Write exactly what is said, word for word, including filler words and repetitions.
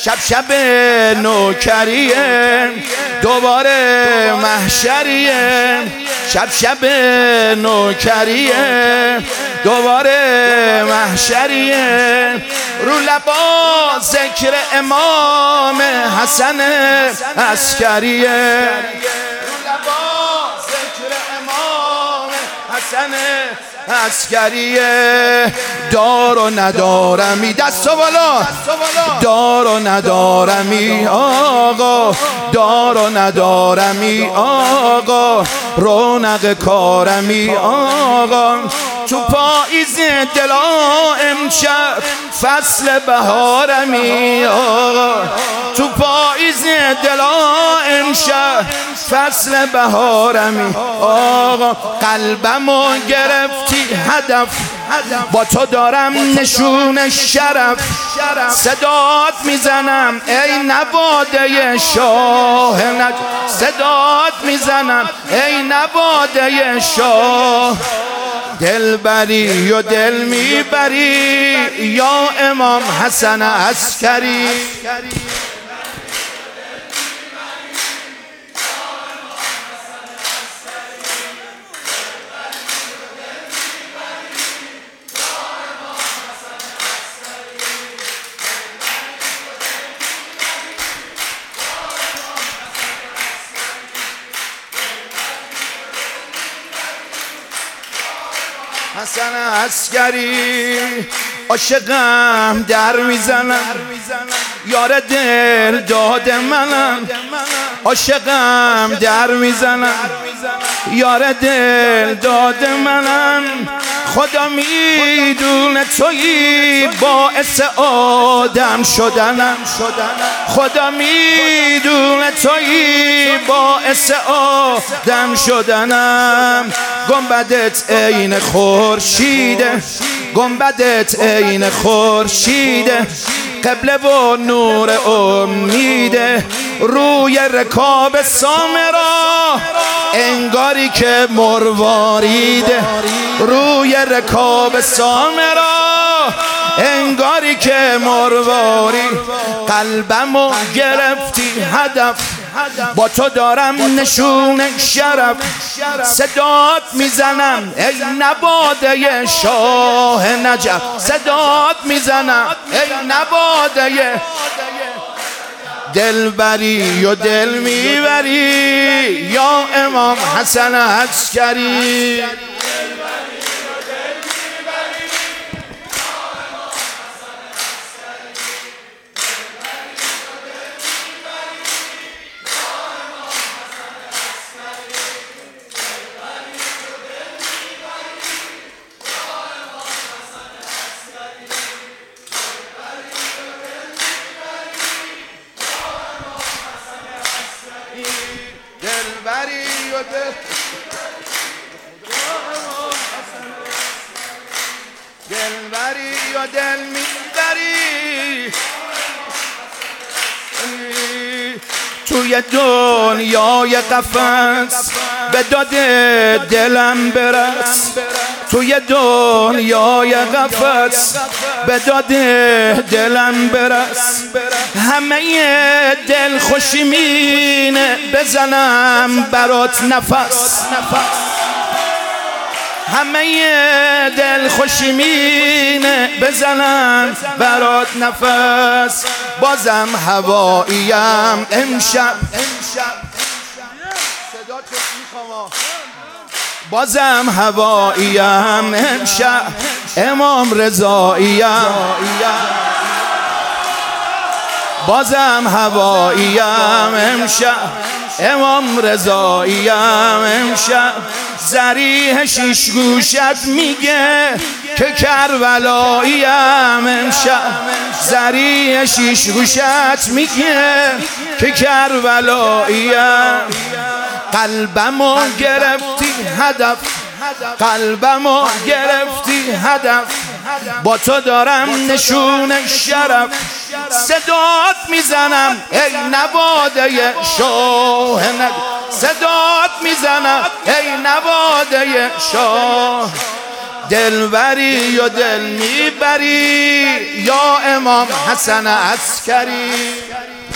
شب شب نوکریه دوباره محشریه شب شب نوکریه دوباره محشریه رو لبا ذکر امام حسن عسکریه رو لبا ذکر امام حسن عسکریه دار و ندارمی دست و بالا دار و ندارمی آقا دار و ندارمی آقا رونق کارمی آقا تو پاییز دلا امشب فصل بهارمی آقا تو پاییز دلا امشب فصل بهارمی آقا قلبمو گرفتی هدف با تو دارم نشون شرف صدات میزنم ای نواده شاه صدات میزنم ای نواده شاه دل بری و دل میبری یا امام حسن عسکری حسن عسکری عاشقم در میزنم یار دل داد منم عاشقم در میزنم یار دل داد منم خدا میدونه تویی باعث آدم شدنم خدا میدونه تویی باعث آدم شدنم گنبدت عین خورشیده گنبدت عین خورشیده قبله و نور امیده روی رکاب سامرا انگاری که مرواریده روی رکاب سامرا انگاری که مرواری قلبمو گرفتی هدف با تو دارم نشون شرف صدات میزنم ای نواده شاه نجف صدات میزنم ای نواده دل بری و دل میبری یا امام حسن عسکری دلبری و دل دلبری و دل میبری توی دنیای قفس به داد دلم برس توی دنیای قفس به داد دلم برس همه دل خوشی مینه بزنم برات نفس همه دل خوشی مینه بزنم برات نفس بازم هواییم امشب بازم هواییم امشب امام رضاییم بازم هواییم امشب امام رضاییم امشب ذریح شیش گوشت میگه که کربلاییم امشب ذریح شیش گوشت میگه که کربلاییم قلبمو گرفتی هدف قلبمو گرفتی هدف با تو دارم نشون شرف صدات میزنم ای نواده شاه صدات میزنم ای نواده شاه دلبری و دل میبری یا امام حسن عسکری.